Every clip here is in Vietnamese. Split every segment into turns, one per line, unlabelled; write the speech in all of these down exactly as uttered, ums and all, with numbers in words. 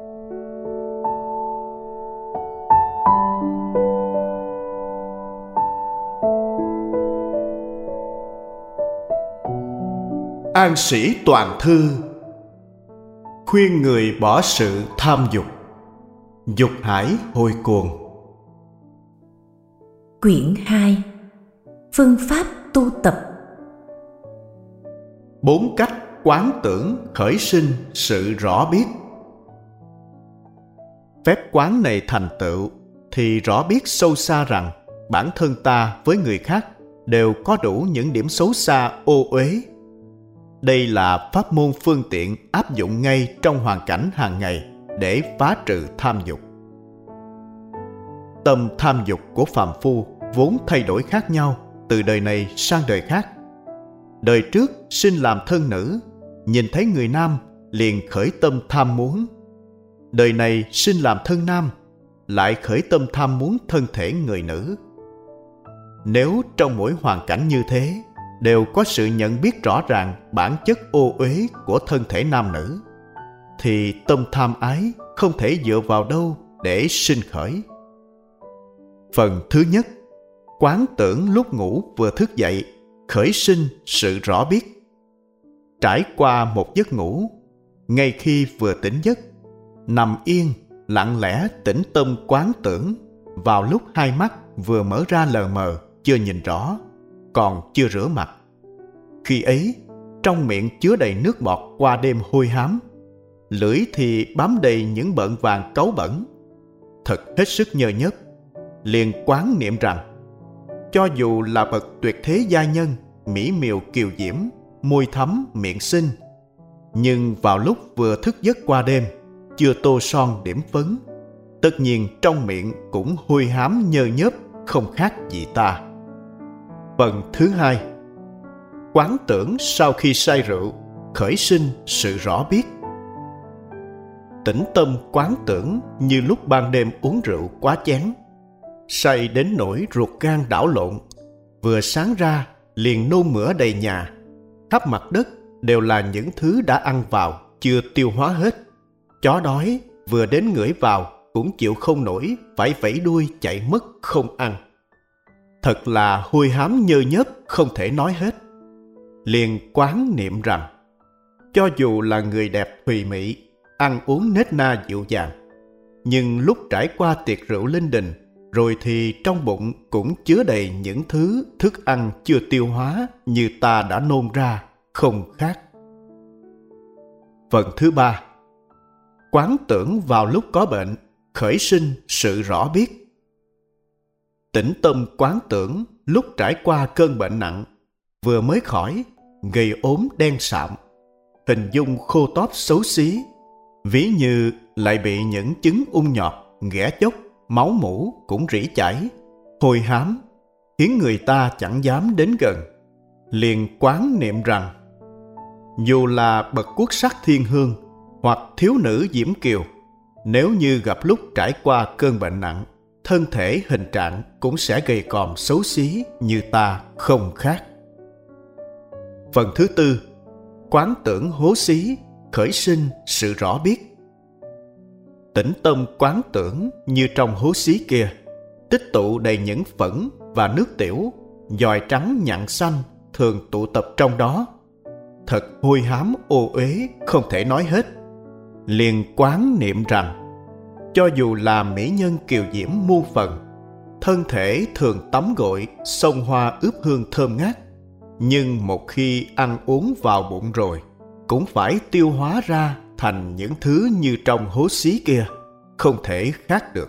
An Sĩ Toàn Thư khuyên người bỏ sự tham dục, dục hải hồi cuồng.
Quyển hai. Phương pháp tu tập.
Bốn cách quán tưởng khởi sinh sự rõ biết. Phép quán này thành tựu thì rõ biết sâu xa rằng bản thân ta với người khác đều có đủ những điểm xấu xa ô uế. Đây là pháp môn phương tiện áp dụng ngay trong hoàn cảnh hàng ngày để phá trừ tham dục. Tâm tham dục của phàm phu vốn thay đổi khác nhau từ đời này sang đời khác. Đời trước sinh làm thân nữ, nhìn thấy người nam liền khởi tâm tham muốn. Đời này sinh làm thân nam, lại khởi tâm tham muốn thân thể người nữ. Nếu trong mỗi hoàn cảnh như thế đều có sự nhận biết rõ ràng bản chất ô uế của thân thể nam nữ, thì tâm tham ái không thể dựa vào đâu để sinh khởi. Phần thứ nhất, quán tưởng lúc ngủ vừa thức dậy, khởi sinh sự rõ biết. Trải qua một giấc ngủ, ngay khi vừa tỉnh giấc, nằm yên, lặng lẽ tĩnh tâm quán tưởng, vào lúc hai mắt vừa mở ra lờ mờ, chưa nhìn rõ, còn chưa rửa mặt. Khi ấy, trong miệng chứa đầy nước bọt qua đêm hôi hám, lưỡi thì bám đầy những bợn vàng cáu bẩn. Thật hết sức nhơ nhớp, liền quán niệm rằng cho dù là bậc tuyệt thế gia nhân, mỹ miều kiều diễm, môi thắm miệng xinh, nhưng vào lúc vừa thức giấc qua đêm, chưa tô son điểm phấn, tất nhiên trong miệng cũng hôi hám nhơ nhớp, không khác gì ta. Phần thứ hai, quán tưởng sau khi say rượu, khởi sinh sự rõ biết. Tĩnh tâm quán tưởng như lúc ban đêm uống rượu quá chén, say đến nỗi ruột gan đảo lộn, vừa sáng ra liền nôn mửa đầy nhà, khắp mặt đất đều là những thứ đã ăn vào chưa tiêu hóa hết. Chó đói vừa đến ngửi vào cũng chịu không nổi, phải vẫy đuôi chạy mất không ăn. Thật là hôi hám nhơ nhớp không thể nói hết. Liền quán niệm rằng cho dù là người đẹp thùy mị, ăn uống nết na dịu dàng, nhưng lúc trải qua tiệc rượu linh đình rồi thì trong bụng cũng chứa đầy những thứ thức ăn chưa tiêu hóa như ta đã nôn ra, không khác. Phần thứ ba, quán tưởng vào lúc có bệnh, khởi sinh sự rõ biết. Tĩnh tâm quán tưởng lúc trải qua cơn bệnh nặng, vừa mới khỏi, gầy ốm đen sạm, hình dung khô tóp xấu xí, ví như lại bị những chứng ung nhọt, ghẻ chốc, máu mủ cũng rỉ chảy, hôi hám, khiến người ta chẳng dám đến gần. Liền quán niệm rằng dù là bậc quốc sắc thiên hương hoặc thiếu nữ diễm kiều, nếu như gặp lúc trải qua cơn bệnh nặng, thân thể hình trạng cũng sẽ gầy còm xấu xí như ta, không khác. Phần thứ tư, quán tưởng hố xí, khởi sinh sự rõ biết. Tĩnh tâm quán tưởng như trong hố xí kia, tích tụ đầy những phẫn và nước tiểu, giòi trắng nhặn xanh thường tụ tập trong đó. Thật hôi hám ô uế không thể nói hết. Liền quán niệm rằng cho dù là mỹ nhân kiều diễm muôn phần, thân thể thường tắm gội xông hoa ướp hương thơm ngát, nhưng một khi ăn uống vào bụng rồi cũng phải tiêu hóa ra thành những thứ như trong hố xí kia, không thể khác được.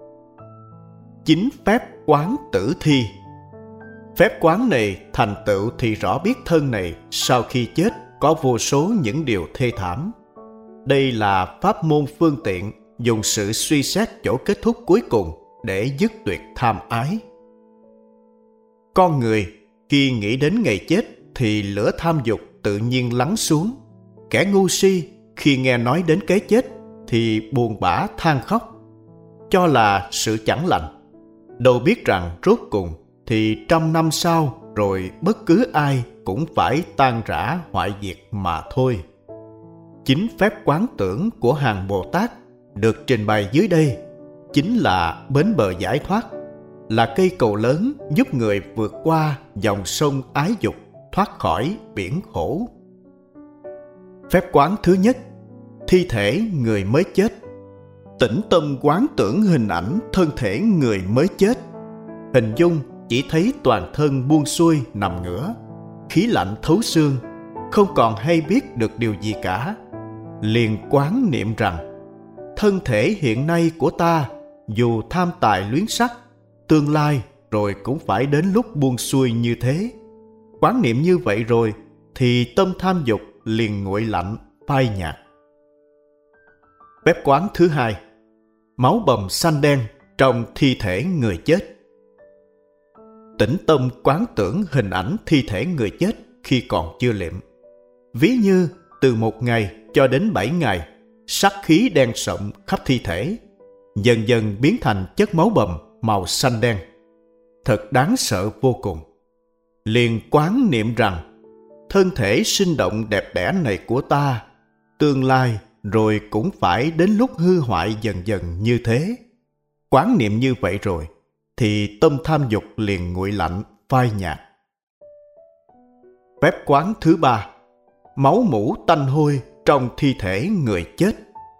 Chính phép quán tử thi. Phép quán này thành tựu thì rõ biết thân này sau khi chết có vô số những điều thê thảm. Đây là pháp môn phương tiện dùng sự suy xét chỗ kết thúc cuối cùng để dứt tuyệt tham ái. Con người khi nghĩ đến ngày chết thì lửa tham dục tự nhiên lắng xuống. Kẻ ngu si khi nghe nói đến cái chết thì buồn bã than khóc, cho là sự chẳng lành, đâu biết rằng rốt cùng thì trăm năm sau rồi bất cứ ai cũng phải tan rã hoại diệt mà thôi. Chính phép quán tưởng của hàng Bồ Tát được trình bày dưới đây chính là bến bờ giải thoát, là cây cầu lớn giúp người vượt qua dòng sông ái dục, thoát khỏi biển khổ. Phép quán thứ nhất, thi thể người mới chết. Tĩnh tâm quán tưởng hình ảnh thân thể người mới chết. Hình dung chỉ thấy toàn thân buông xuôi nằm ngửa, khí lạnh thấu xương, không còn hay biết được điều gì cả. Liền quán niệm rằng, thân thể hiện nay của ta dù tham tài luyến sắc, tương lai rồi cũng phải đến lúc buông xuôi như thế. Quán niệm như vậy rồi thì tâm tham dục liền nguội lạnh, phai nhạt. Phép quán thứ hai, máu bầm xanh đen trong thi thể người chết. Tĩnh tâm quán tưởng hình ảnh thi thể người chết khi còn chưa liệm. Ví như từ một ngày cho đến bảy ngày, sắc khí đen sậm khắp thi thể, dần dần biến thành chất máu bầm màu xanh đen. Thật đáng sợ vô cùng. Liền quán niệm rằng, thân thể sinh động đẹp đẽ này của ta, tương lai rồi cũng phải đến lúc hư hoại dần dần như thế. Quán niệm như vậy rồi thì tâm tham dục liền nguội lạnh, phai nhạt. Phép quán thứ ba, máu mủ tanh hôi trong thi thể người chết.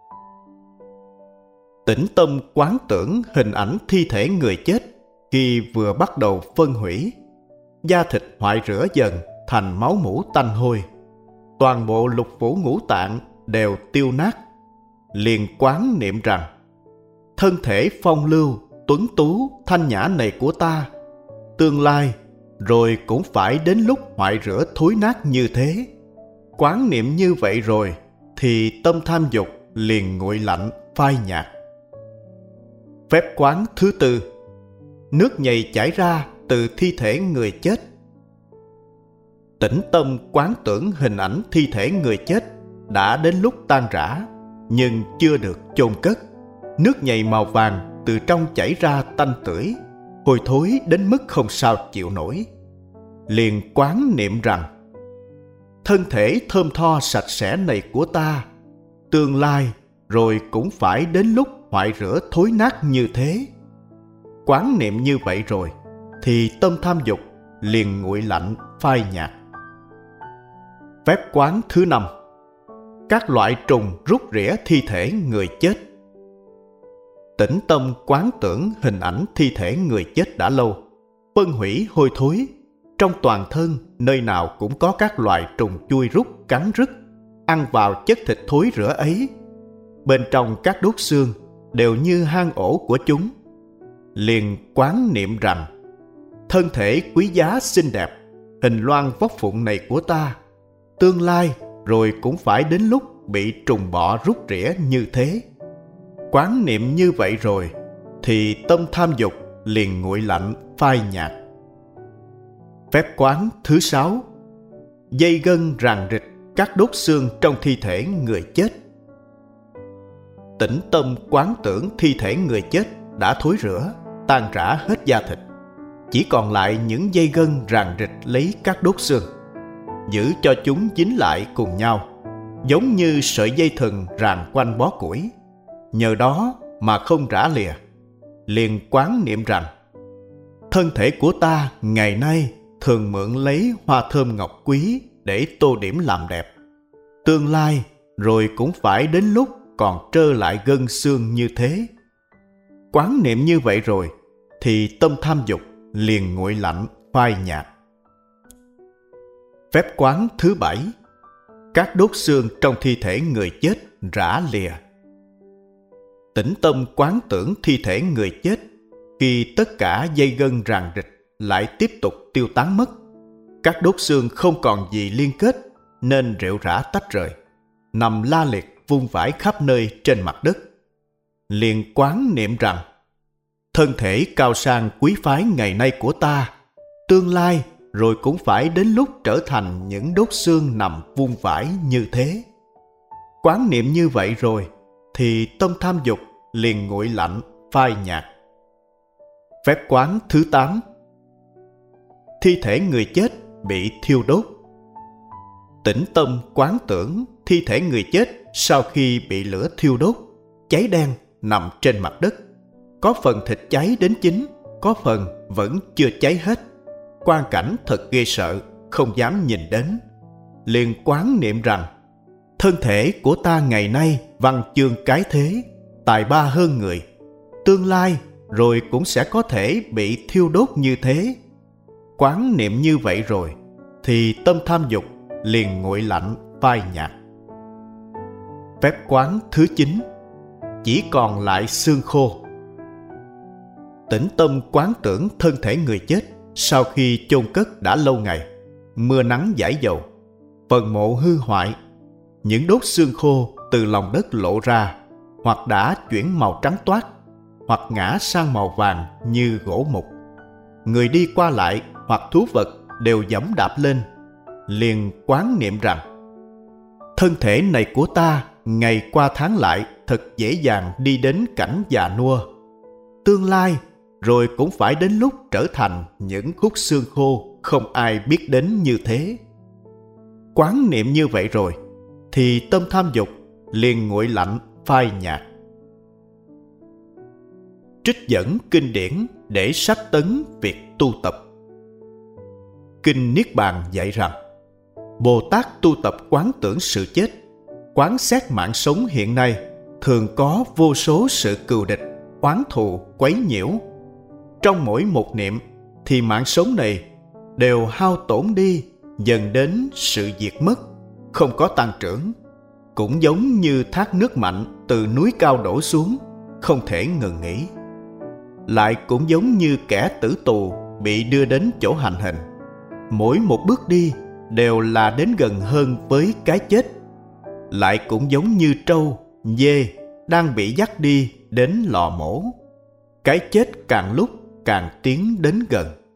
Tĩnh tâm quán tưởng hình ảnh thi thể người chết khi vừa bắt đầu phân hủy. Da thịt hoại rửa dần thành máu mủ tanh hôi. Toàn bộ lục phủ ngũ tạng đều tiêu nát. Liền quán niệm rằng, thân thể phong lưu, tuấn tú, thanh nhã này của ta, tương lai rồi cũng phải đến lúc hoại rửa thối nát như thế. Quán niệm như vậy rồi thì tâm tham dục liền nguội lạnh, phai nhạt. Phép quán thứ tư, nước nhầy chảy ra từ thi thể người chết. Tĩnh tâm quán tưởng hình ảnh thi thể người chết đã đến lúc tan rã, nhưng chưa được chôn cất. Nước nhầy màu vàng từ trong chảy ra tanh tưởi, hôi thối đến mức không sao chịu nổi. Liền quán niệm rằng, thân thể thơm tho sạch sẽ này của ta, tương lai rồi cũng phải đến lúc hoại rửa thối nát như thế. Quán niệm như vậy rồi thì tâm tham dục liền nguội lạnh, phai nhạt. Phép quán thứ năm, các loại trùng rút rỉa thi thể người chết. Tĩnh tâm quán tưởng hình ảnh thi thể người chết đã lâu, phân hủy hôi thối. Trong toàn thân nơi nào cũng có các loại trùng chui rút, cắn rứt, ăn vào chất thịt thối rữa ấy. Bên trong các đốt xương đều như hang ổ của chúng. Liền quán niệm rằng, thân thể quý giá xinh đẹp, hình loan vóc phụng này của ta, tương lai rồi cũng phải đến lúc bị trùng bọ rút rỉa như thế. Quán niệm như vậy rồi thì tâm tham dục liền nguội lạnh, phai nhạt. Phép quán thứ sáu, dây gân ràng rịch các đốt xương trong thi thể người chết. Tĩnh tâm quán tưởng thi thể người chết đã thối rữa, tan rã hết da thịt, chỉ còn lại những dây gân ràng rịch lấy các đốt xương, giữ cho chúng dính lại cùng nhau, giống như sợi dây thừng ràng quanh bó củi, nhờ đó mà không rã lìa. Liền quán niệm rằng, thân thể của ta ngày nay thường mượn lấy hoa thơm ngọc quý để tô điểm làm đẹp, tương lai rồi cũng phải đến lúc còn trơ lại gân xương như thế. Quán niệm như vậy rồi thì tâm tham dục liền nguội lạnh, phai nhạt. Phép quán thứ bảy, các đốt xương trong thi thể người chết rã lìa. Tĩnh tâm quán tưởng thi thể người chết khi tất cả dây gân ràng rịch lại tiếp tục tiêu tán mất. Các đốt xương không còn gì liên kết nên rệu rã tách rời, nằm la liệt vung vãi khắp nơi trên mặt đất. Liền quán niệm rằng, thân thể cao sang quý phái ngày nay của ta, tương lai rồi cũng phải đến lúc trở thành những đốt xương nằm vung vãi như thế. Quán niệm như vậy rồi thì tâm tham dục liền nguội lạnh, phai nhạt. Phép quán thứ tám, thi thể người chết bị thiêu đốt. Tĩnh tâm quán tưởng thi thể người chết sau khi bị lửa thiêu đốt, cháy đen nằm trên mặt đất. Có phần thịt cháy đến chín, có phần vẫn chưa cháy hết. Quang cảnh thật ghê sợ, không dám nhìn đến. Liền quán niệm rằng: thân thể của ta ngày nay văn chương cái thế, tài ba hơn người. Tương lai rồi cũng sẽ có thể bị thiêu đốt như thế. Quán niệm như vậy rồi thì tâm tham dục liền nguội lạnh phai nhạt. Phép quán thứ chín: chỉ còn lại xương khô. Tĩnh tâm quán tưởng thân thể người chết sau khi chôn cất đã lâu ngày, mưa nắng dãi dầu, phần mộ hư hoại, những đốt xương khô từ lòng đất lộ ra, hoặc đã chuyển màu trắng toát, hoặc ngã sang màu vàng như gỗ mục. Người đi qua lại hoặc thú vật đều giẫm đạp lên, liền quán niệm rằng: thân thể này của ta ngày qua tháng lại thật dễ dàng đi đến cảnh già nua. Tương lai rồi cũng phải đến lúc trở thành những khúc xương khô không ai biết đến như thế. Quán niệm như vậy rồi thì tâm tham dục liền nguội lạnh phai nhạt. Trích dẫn kinh điển để sách tấn việc tu tập. Kinh Niết Bàn dạy rằng: Bồ Tát tu tập quán tưởng sự chết, quán xét mạng sống hiện nay thường có vô số sự cừu địch, oán thù quấy nhiễu. Trong mỗi một niệm thì mạng sống này đều hao tổn đi, dần đến sự diệt mất, không có tăng trưởng. Cũng giống như thác nước mạnh từ núi cao đổ xuống, không thể ngừng nghỉ. Lại cũng giống như kẻ tử tù bị đưa đến chỗ hành hình, mỗi một bước đi đều là đến gần hơn với cái chết. Lại cũng giống như trâu, dê đang bị dắt đi đến lò mổ, cái chết càng lúc càng tiến đến gần.